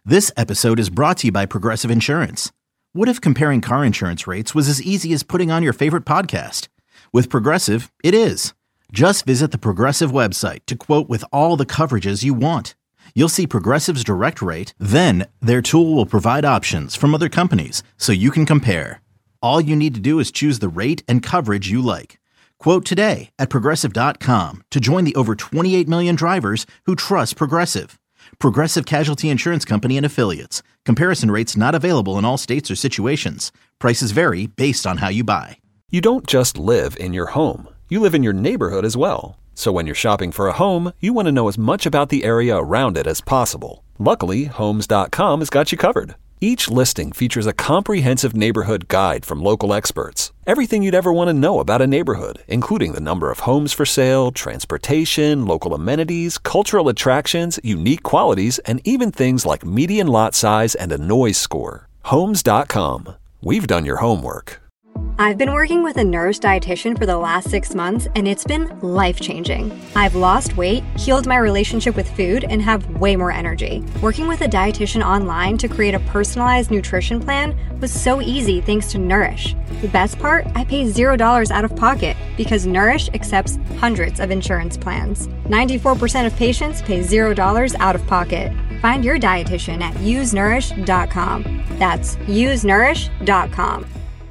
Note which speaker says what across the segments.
Speaker 1: This episode is brought to you by Progressive Insurance. What if comparing car insurance rates was as easy as putting on your favorite podcast? With Progressive, it is. Just visit the Progressive website to quote with all the coverages you want. You'll see Progressive's direct rate, then their tool will provide options from other companies so you can compare. All you need to do is choose the rate and coverage you like. Quote today at Progressive.com to join the over 28 million drivers who trust Progressive. Progressive Casualty Insurance Company and Affiliates. Comparison rates not available in all states or situations. Prices vary based on how you buy.
Speaker 2: You don't just live in your home. You live in your neighborhood as well. So when you're shopping for a home, you want to know as much about the area around it as possible. Luckily, Homes.com has got you covered. Each listing features a comprehensive neighborhood guide from local experts. Everything you'd ever want to know about a neighborhood, including the number of homes for sale, transportation, local amenities, cultural attractions, unique qualities, and even things like median lot size and a noise score. Homes.com. We've done your homework.
Speaker 3: I've been working with a Nourish dietitian for the last 6 months, and it's been life-changing. I've lost weight, healed my relationship with food, and have way more energy. Working with a dietitian online to create a personalized nutrition plan was so easy thanks to Nourish. The best part? I pay $0 out of pocket because Nourish accepts hundreds of insurance plans. 94% of patients pay $0 out of pocket. Find your dietitian at usenourish.com. That's usenourish.com.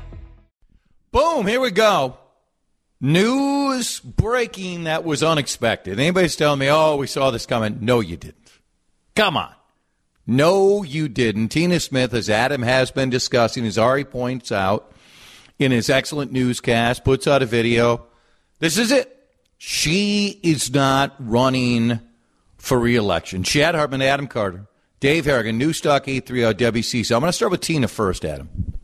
Speaker 4: Boom, here we go. News breaking that was unexpected. Anybody's telling me, oh, we saw this coming. No, you didn't. Come on. No, you didn't. Tina Smith, as Adam has been discussing, as Ari points out in his excellent newscast, puts out a video. This is it. She is not running for re-election. Chad Hartman, Adam Carter, Dave Harrigan, Newstalk 830 WC. So I'm going to start with Tina first, Adam.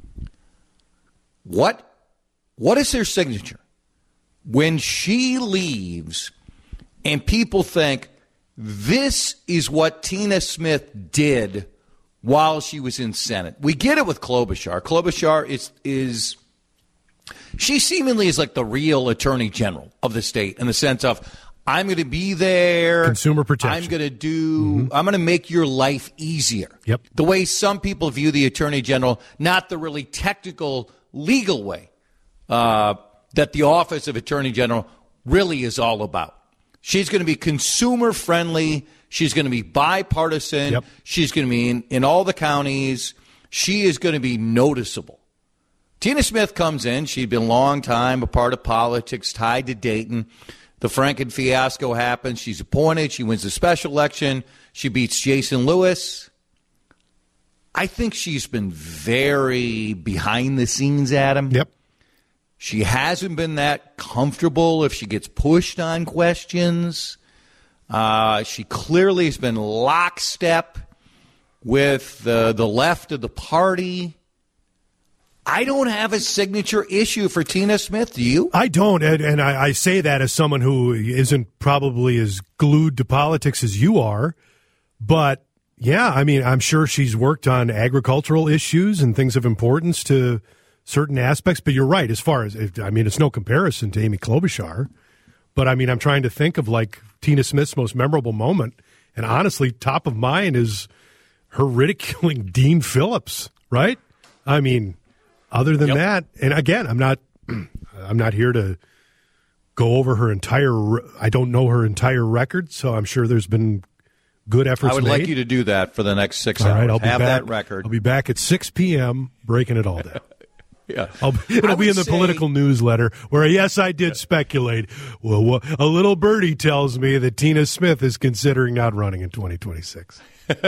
Speaker 4: What is their signature? When she leaves and people think this is what Tina Smith did while she was in Senate. We get it with Klobuchar. Klobuchar is she seemingly is like the real attorney general of the state in the sense of I'm going to be there.
Speaker 5: Consumer protection.
Speaker 4: I'm going to make your life easier.
Speaker 5: Yep.
Speaker 4: The way some people view the attorney general, not the really technical legal way. That the office of Attorney General really is all about. She's going to be consumer friendly. She's going to be bipartisan.
Speaker 5: Yep.
Speaker 4: She's going to be in all the counties. She is going to be noticeable. Tina Smith comes in. She'd been a long time a part of politics, tied to Dayton. The Franken fiasco happens. She's appointed. She wins the special election. She beats Jason Lewis. I think she's been very behind the scenes, Adam.
Speaker 5: Yep.
Speaker 4: She hasn't been that comfortable if she gets pushed on questions. She clearly has been lockstep with the left of the party. I don't have a signature issue for Tina Smith. Do you?
Speaker 5: I don't, and I say that as someone who isn't probably as glued to politics as you are. But, yeah, I mean, I'm sure she's worked on agricultural issues and things of importance to certain aspects, but you're right. As far as, it's no comparison to Amy Klobuchar, but I'm trying to think of like Tina Smith's most memorable moment, and honestly, top of mind is her ridiculing Dean Phillips, right? Other than that, and again, I'm not here to go over her entire. I don't know her entire record, so I'm sure there's been good efforts.
Speaker 4: I would
Speaker 5: made.
Speaker 4: like you to do that for the next 6 hours.
Speaker 5: All right, I'll be
Speaker 4: have
Speaker 5: back,
Speaker 4: that record.
Speaker 5: I'll be back at 6 p.m. breaking it all down.
Speaker 4: Yeah.
Speaker 5: It'll be in the political newsletter where, yes, I did speculate. Well, a little birdie tells me that Tina Smith is considering not running in 2026.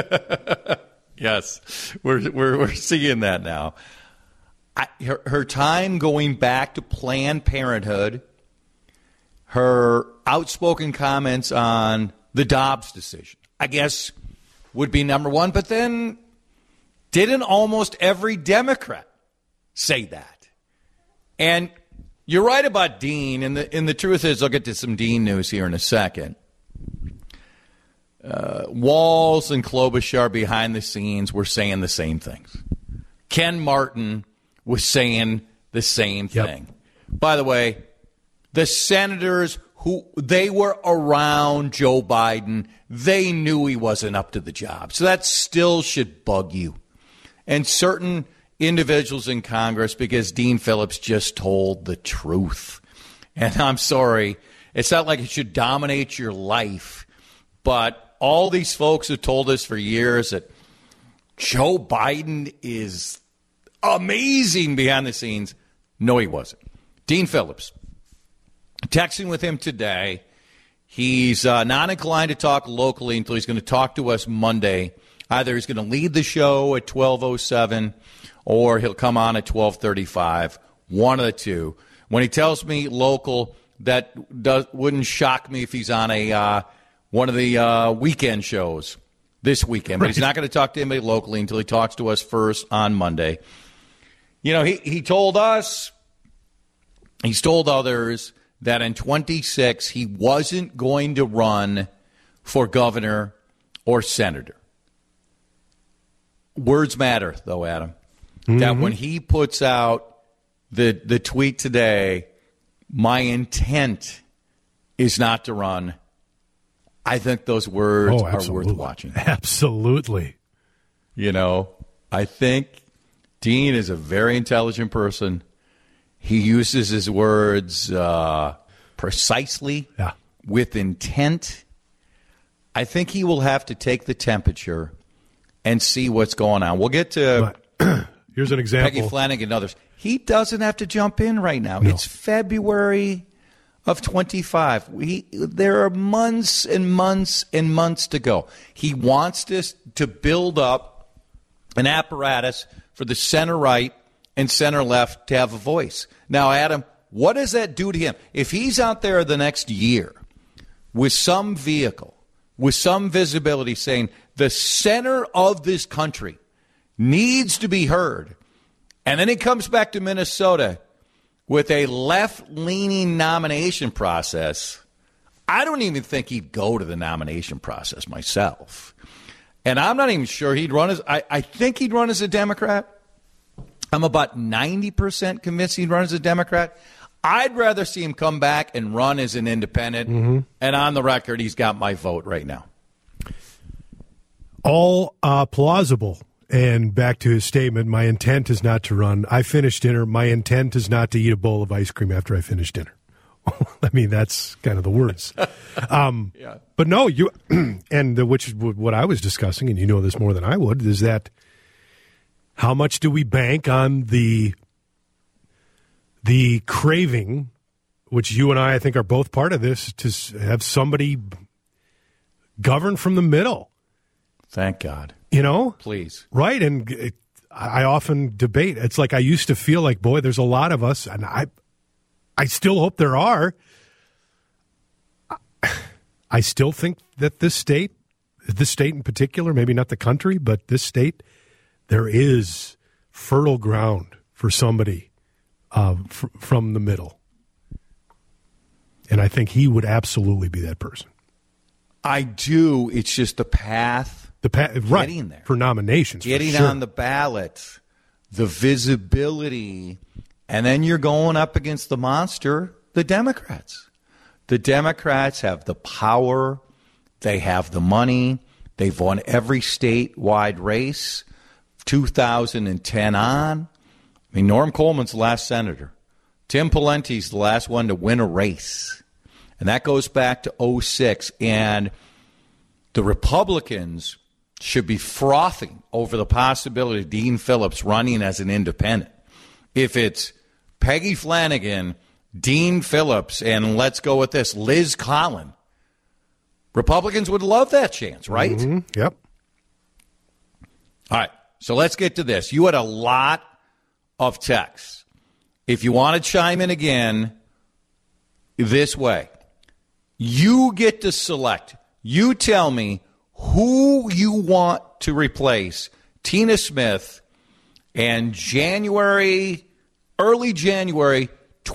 Speaker 4: Yes, we're seeing that now. Her time going back to Planned Parenthood, her outspoken comments on the Dobbs decision, I guess, would be number one. But then didn't almost every Democrat say that? And you're right about Dean, and the truth is, I'll get to some Dean news here in a second. Walz and Klobuchar behind the scenes were saying the same things. Ken Martin was saying the same thing. By the way, the senators who they were around Joe Biden. They knew he wasn't up to the job. So that still should bug you. And certain individuals in Congress, because Dean Phillips just told the truth. And I'm sorry, it's not like it should dominate your life, but all these folks have told us for years that Joe Biden is amazing behind the scenes. No, he wasn't. Dean Phillips, texting with him today. He's not inclined to talk locally until he's going to talk to us Monday. Either he's going to lead the show at 12:07 or he'll come on at 12:35, one of the two. When he tells me local, that wouldn't shock me if he's on a one of the weekend shows this weekend. But he's not going to talk to anybody locally until he talks to us first on Monday. You know, he told us, he's told others that in 26 he wasn't going to run for governor or senator. Words matter, though, Adam. Mm-hmm. That when he puts out the tweet today, my intent is not to run, I think those words are worth watching.
Speaker 5: Absolutely.
Speaker 4: You know, I think Dean is a very intelligent person. He uses his words precisely, with intent. I think he will have to take the temperature and see what's going on. We'll get to
Speaker 5: here's an example.
Speaker 4: Peggy Flanagan and others. He doesn't have to jump in right now. No. It's February of 25. There are months and months and months to go. He wants this to build up an apparatus for the center-right and center-left to have a voice. Now, Adam, what does that do to him? If he's out there the next year with some vehicle, with some visibility saying the center of this country needs to be heard, and then he comes back to Minnesota with a left-leaning nomination process, I don't even think he'd go to the nomination process myself. And I'm not even sure he'd run as – I think he'd run as a Democrat. I'm about 90% convinced he'd run as a Democrat. I'd rather see him come back and run as an independent. Mm-hmm. And on the record, he's got my vote right now.
Speaker 5: All plausible. And back to his statement, my intent is not to run. I finished dinner. My intent is not to eat a bowl of ice cream after I finish dinner. I mean, that's kind of the words. Yeah. But no, you and which is what I was discussing, and you know this more than I would, is that how much do we bank on the craving, which you and I think are both part of this, to have somebody govern from the middle?
Speaker 4: Thank God.
Speaker 5: You know?
Speaker 4: Please.
Speaker 5: Right, and I often debate. It's like I used to feel like, boy, there's a lot of us, and I still hope there are. I still think that this state in particular, maybe not the country, but this state, there is fertile ground for somebody from the middle. And I think he would absolutely be that person.
Speaker 4: I do. It's just the path.
Speaker 5: Right,
Speaker 4: getting there.
Speaker 5: For nominations.
Speaker 4: Getting
Speaker 5: for sure.
Speaker 4: on the ballot, the visibility, and then you're going up against the monster, the Democrats. The Democrats have the power. They have the money. They've won every statewide race, 2010 on. I mean, Norm Coleman's the last senator. Tim Pawlenty's the last one to win a race. And that goes back to 2006. And the Republicans should be frothing over the possibility of Dean Phillips running as an independent. If it's Peggy Flanagan, Dean Phillips, and let's go with this, Liz Collin, Republicans would love that chance, right?
Speaker 5: Mm-hmm. Yep.
Speaker 4: All right, so let's get to this. You had a lot of texts. If you want to chime in again, this way. You get to select. You tell me who you want to replace Tina Smith and early January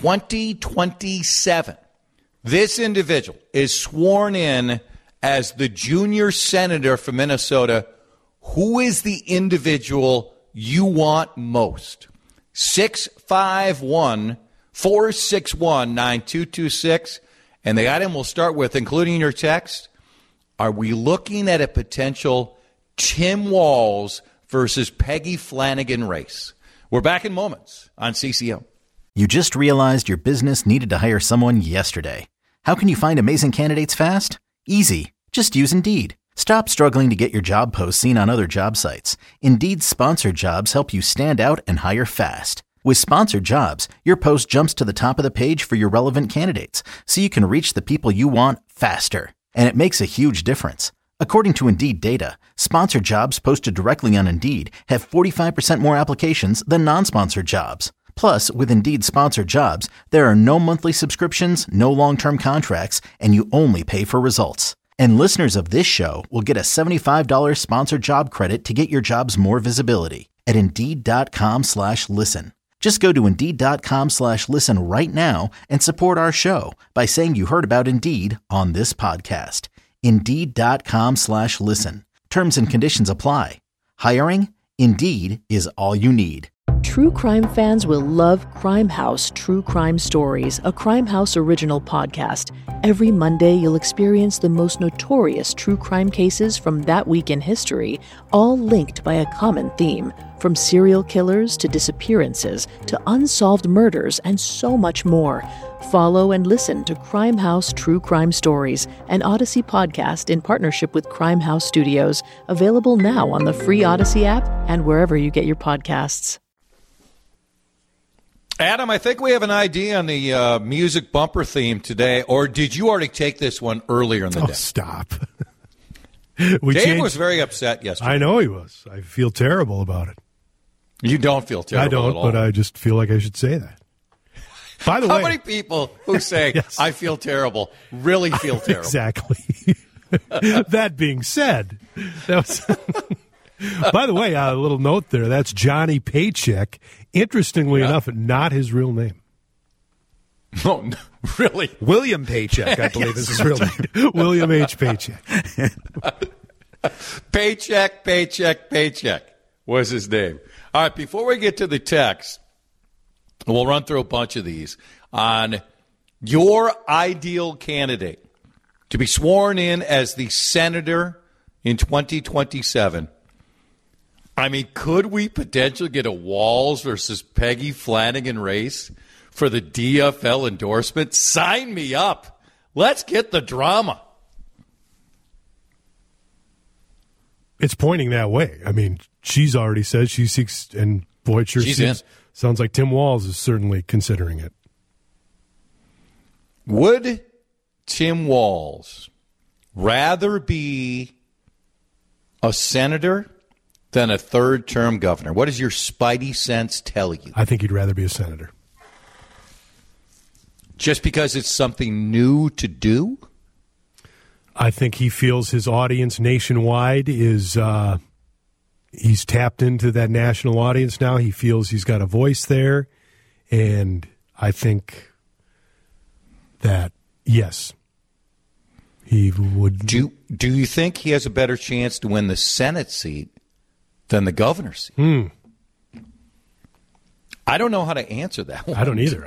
Speaker 4: 2027. This individual is sworn in as the junior senator from Minnesota. Who is the individual you want most? 651-461-9226. And the item we'll start with, including your text, are we looking at a potential Tim Walz versus Peggy Flanagan race? We're back in moments on CCO.
Speaker 1: You just realized your business needed to hire someone yesterday. How can you find amazing candidates fast? Easy. Just use Indeed. Stop struggling to get your job posts seen on other job sites. Indeed's sponsored jobs help you stand out and hire fast. With sponsored jobs, your post jumps to the top of the page for your relevant candidates, so you can reach the people you want faster. And it makes a huge difference. According to Indeed data, sponsored jobs posted directly on Indeed have 45% more applications than non-sponsored jobs. Plus, with Indeed sponsored jobs, there are no monthly subscriptions, no long-term contracts, and you only pay for results. And listeners of this show will get a $75 sponsored job credit to get your jobs more visibility at Indeed.com/listen. Just go to Indeed.com/listen right now and support our show by saying you heard about Indeed on this podcast. Indeed.com/listen. Terms and conditions apply. Hiring? Indeed is all you need.
Speaker 6: True crime fans will love Crime House True Crime Stories, a Crime House original podcast. Every Monday, you'll experience the most notorious true crime cases from that week in history, all linked by a common theme. From serial killers to disappearances to unsolved murders and so much more. Follow and listen to Crime House True Crime Stories, an Odyssey podcast in partnership with Crime House Studios, available now on the free Odyssey app and wherever you get your podcasts.
Speaker 4: Adam, I think we have an idea on the music bumper theme today, or did you already take this one earlier in the day?
Speaker 5: Oh, stop.
Speaker 4: Dave was very upset yesterday.
Speaker 5: I know he was. I feel terrible about it.
Speaker 4: You don't feel terrible
Speaker 5: I don't,
Speaker 4: at all.
Speaker 5: but I just feel like I should say that. By the way,
Speaker 4: how many people who say, yes, I feel terrible, really feel terrible?
Speaker 5: Exactly. That being said, that was... By the way, a little note there. That's Johnny Paycheck. Interestingly enough, not his real name.
Speaker 4: Oh, no, really?
Speaker 7: William Paycheck, I believe is his real name.
Speaker 5: William H. Paycheck.
Speaker 4: Paycheck was his name. All right, before we get to the text, we'll run through a bunch of these on your ideal candidate to be sworn in as the senator in 2027. I mean, could we potentially get a Walz versus Peggy Flanagan race for the DFL endorsement? Sign me up. Let's get the drama.
Speaker 5: It's pointing that way. I mean, she's already said she seeks, and boy, it sure sounds like Tim Walz is certainly considering it.
Speaker 4: Would Tim Walz rather be a senator than a third-term governor? What does your spidey sense tell you?
Speaker 5: I think he'd rather be a senator.
Speaker 4: Just because it's something new to do?
Speaker 5: I think he feels his audience nationwide is he's tapped into that national audience now. He feels he's got a voice there. And I think that, yes, he would.
Speaker 4: Do you think he has a better chance to win the Senate seat than the governor's seat? I don't know how to answer that one.
Speaker 5: I don't either.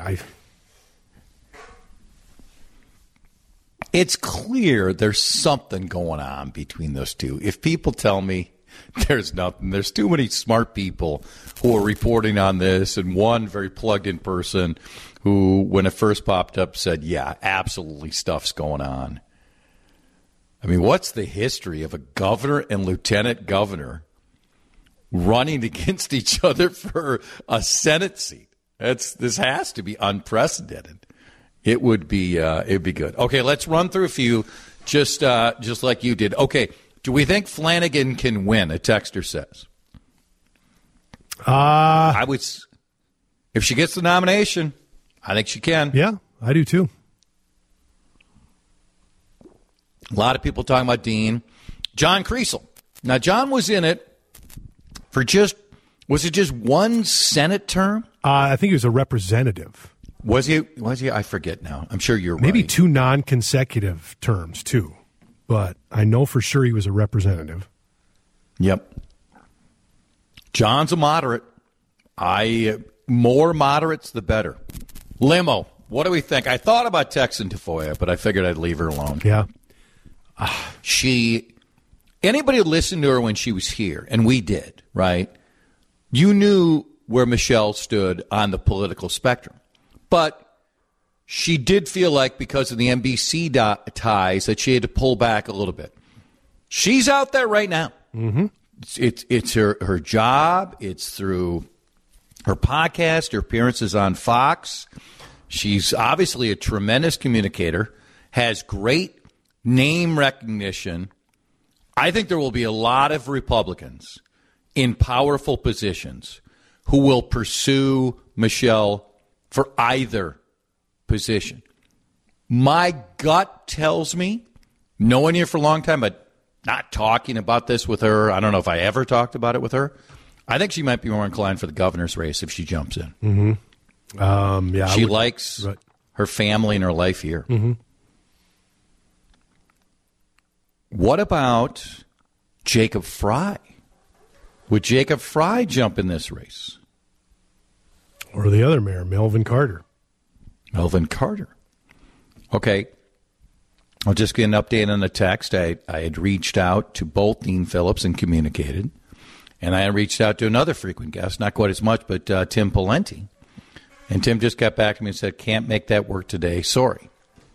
Speaker 4: It's clear there's something going on between those two. If people tell me there's nothing, there's too many smart people who are reporting on this, and one very plugged-in person who, when it first popped up, said, yeah, absolutely stuff's going on. I mean, what's the history of a governor and lieutenant governor running against each other for a Senate seat? This has to be unprecedented. It would be it'd be good. Okay, let's run through a few, just like you did. Okay, do we think Flanagan can win? A texter says. I would. If she gets the nomination, I think she can.
Speaker 5: Yeah, I do too.
Speaker 4: A lot of people talking about Dean. John Kriesel. Now, John was in it for was it just one Senate term?
Speaker 5: I think he was a representative.
Speaker 4: Was he? I forget now. I'm sure you're
Speaker 5: Maybe
Speaker 4: right.
Speaker 5: 2 non-consecutive terms, too. But I know for sure he was a representative.
Speaker 4: Yep. John's a moderate. More moderates, the better. Limo. What do we think? I thought about texting Tafoya, but I figured I'd leave her alone.
Speaker 5: Yeah.
Speaker 4: Anybody who listened to her when she was here, and we did, right? You knew where Michelle stood on the political spectrum. But she did feel like because of the NBC ties that she had to pull back a little bit. She's out there right now.
Speaker 5: Mm-hmm.
Speaker 4: It's her job. It's through her podcast, her appearances on Fox. She's obviously a tremendous communicator, has great name recognition. I think there will be a lot of Republicans in powerful positions who will pursue Michelle for either position. My gut tells me, knowing you for a long time, but not talking about this with her, I don't know if I ever talked about it with her, I think she might be more inclined for the governor's race if she jumps in.
Speaker 5: Mm-hmm.
Speaker 4: She likes her family and her life here.
Speaker 5: Mm-hmm.
Speaker 4: What about Jacob Fry? Would Jacob Fry jump in this race?
Speaker 5: Or the other mayor, Melvin Carter.
Speaker 4: Melvin Carter. Okay. I'll just get an update on the text. I had reached out to both Dean Phillips and communicated. And I reached out to another frequent guest, not quite as much, but Tim Pawlenty. And Tim just got back to me and said, can't make that work today. Sorry.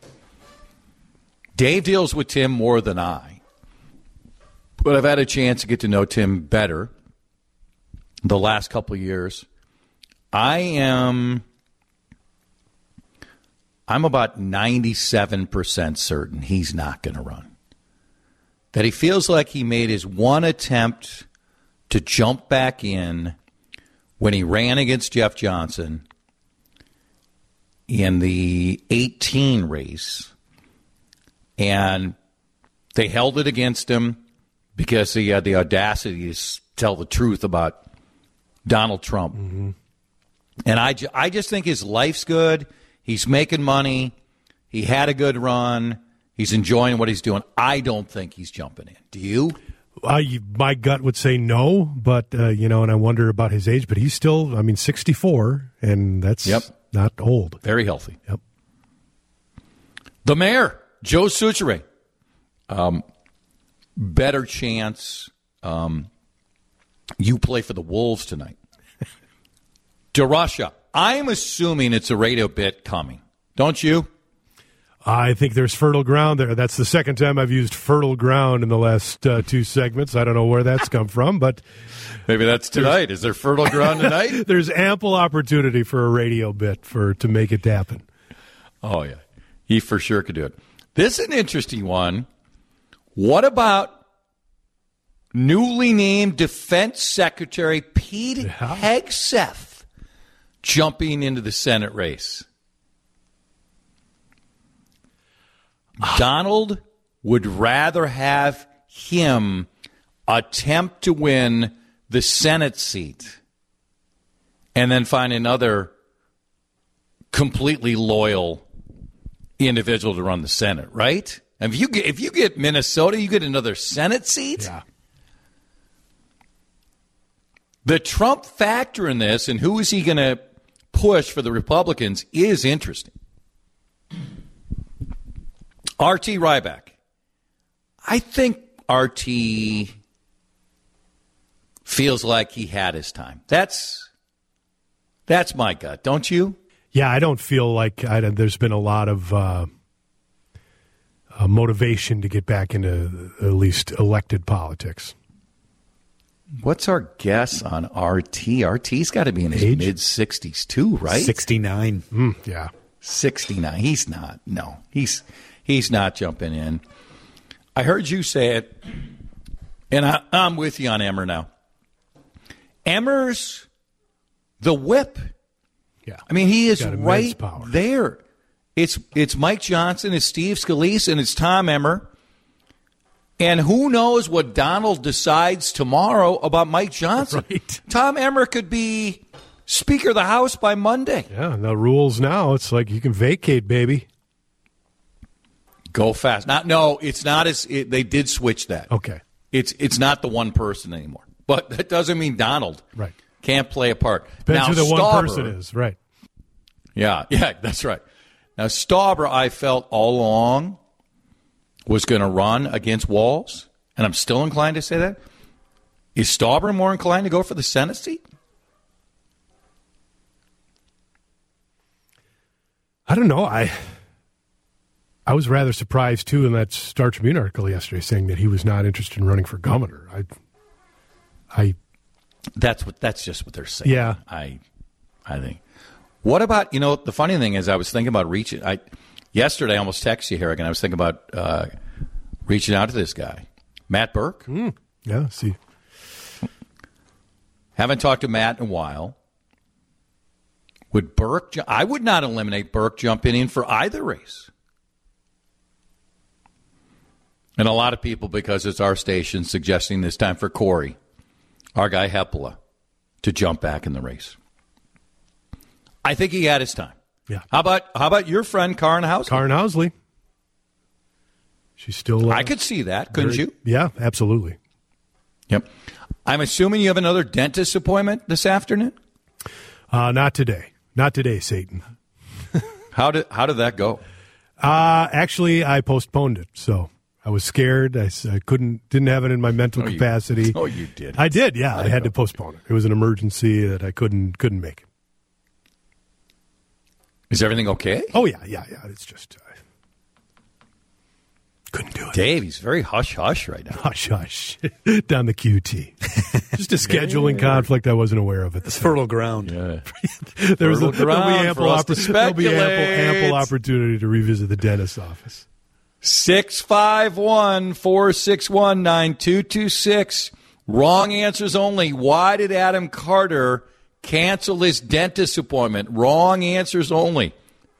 Speaker 4: Dave deals with Tim more than I. But I've had a chance to get to know Tim better the last couple of years. I'm about 97% certain he's not going to run. That he feels like he made his one attempt to jump back in when he ran against Jeff Johnson in the 18 race. And they held it against him because he had the audacity to tell the truth about Donald Trump.
Speaker 5: Mm-hmm.
Speaker 4: And I just think his life's good. He's making money. He had a good run. He's enjoying what he's doing. I don't think he's jumping in. Do you?
Speaker 5: My gut would say no, but, and I wonder about his age. But he's still, 64, and that's not old.
Speaker 4: Very healthy.
Speaker 5: Yep.
Speaker 4: The mayor, Joe Soucheray. Better chance you play for the Wolves tonight. DeRusha, I'm assuming it's a radio bit coming. Don't you?
Speaker 5: I think there's fertile ground there. That's the second time I've used fertile ground in the last two segments. I don't know where that's come from, but
Speaker 4: maybe that's tonight. Is there fertile ground tonight?
Speaker 5: There's ample opportunity for a radio bit to make it happen.
Speaker 4: Oh, yeah. He for sure could do it. This is an interesting one. What about newly named Defense Secretary Pete Hegseth jumping into the Senate race? Donald would rather have him attempt to win the Senate seat and then find another completely loyal individual to run the Senate, right? And if you get Minnesota, you get another Senate seat?
Speaker 5: Yeah.
Speaker 4: The Trump factor in this and who is he going to push for the Republicans is interesting. R.T. Ryback. I think R.T. feels like he had his time. That's my gut, don't you?
Speaker 5: Yeah, I don't feel like there's been a lot of motivation to get back into at least elected politics.
Speaker 4: What's our guess on RT? RT's got to be in his mid-60s too, right?
Speaker 7: 69.
Speaker 5: Yeah.
Speaker 4: 69. He's not. No, he's not jumping in. I heard you say it, and I'm with you on Emmer now. Emmer's the whip.
Speaker 5: Yeah.
Speaker 4: I mean, he is right
Speaker 5: power
Speaker 4: there. It's Mike Johnson, it's Steve Scalise, and it's Tom Emmer. And who knows what Donald decides tomorrow about Mike Johnson.
Speaker 5: Right.
Speaker 4: Tom Emmer could be Speaker of the House by Monday.
Speaker 5: Yeah, the rules now, it's like you can vacate, baby.
Speaker 4: Go fast. No, it's not they did switch that.
Speaker 5: Okay.
Speaker 4: It's not the one person anymore. But that doesn't mean Donald can't play a part.
Speaker 5: Depends
Speaker 4: now,
Speaker 5: who the
Speaker 4: Stauber,
Speaker 5: one person is, right.
Speaker 4: Yeah, that's right. Now, Stauber, I felt all along, was going to run against Walz, and I'm still inclined to say that. Is Stauber more inclined to go for the Senate seat?
Speaker 5: I don't know. I was rather surprised, too, in that Star Tribune article yesterday saying that he was not interested in running for governor.
Speaker 4: That's just what they're saying.
Speaker 5: Yeah.
Speaker 4: I think. What about, the funny thing is I was thinking about reaching. Yesterday I almost texted you, Harrigan. I was thinking about reaching out to this guy, Matt Burke.
Speaker 5: Yeah, see.
Speaker 4: Haven't talked to Matt in a while. Would Burke, I would not eliminate Burke jumping in for either race. And a lot of people, because it's our station, suggesting this time for Corey, our guy Heppola, to jump back in the race. I think he had his time.
Speaker 5: Yeah.
Speaker 4: How about your friend Karen Housley?
Speaker 5: Karen Housley. She's still.
Speaker 4: I could see that, couldn't you?
Speaker 5: Yeah, absolutely.
Speaker 4: Yep. I'm assuming you have another dentist appointment this afternoon?
Speaker 5: Not today. Not today, Satan.
Speaker 4: How did that go?
Speaker 5: Actually, I postponed it. So I was scared. I didn't have it in my mental capacity.
Speaker 4: You did.
Speaker 5: I did. Yeah, I had to postpone it. It was an emergency that I couldn't make.
Speaker 4: Is everything okay?
Speaker 5: Oh yeah. It's just couldn't do it.
Speaker 4: Dave, he's very hush-hush right now.
Speaker 5: Hush down the QT. Just a scheduling conflict I wasn't aware of.
Speaker 7: It's fertile ground.
Speaker 4: Yeah.
Speaker 5: There'll be ample
Speaker 4: speculate.
Speaker 5: opportunity to revisit the dentist's office.
Speaker 4: 651-461-9226. Wrong answers only. Why did Adam Carter cancel his dentist appointment? Wrong answers only.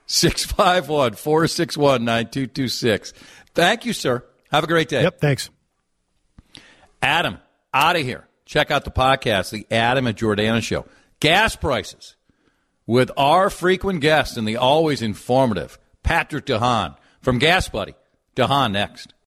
Speaker 4: 651-461-9226. Thank you, sir. Have a great day.
Speaker 5: Yep, thanks.
Speaker 4: Adam, out of here. Check out the podcast, The Adam and Jordana Show. Gas prices with our frequent guest and the always informative Patrick DeHaan from Gas Buddy. DeHaan next.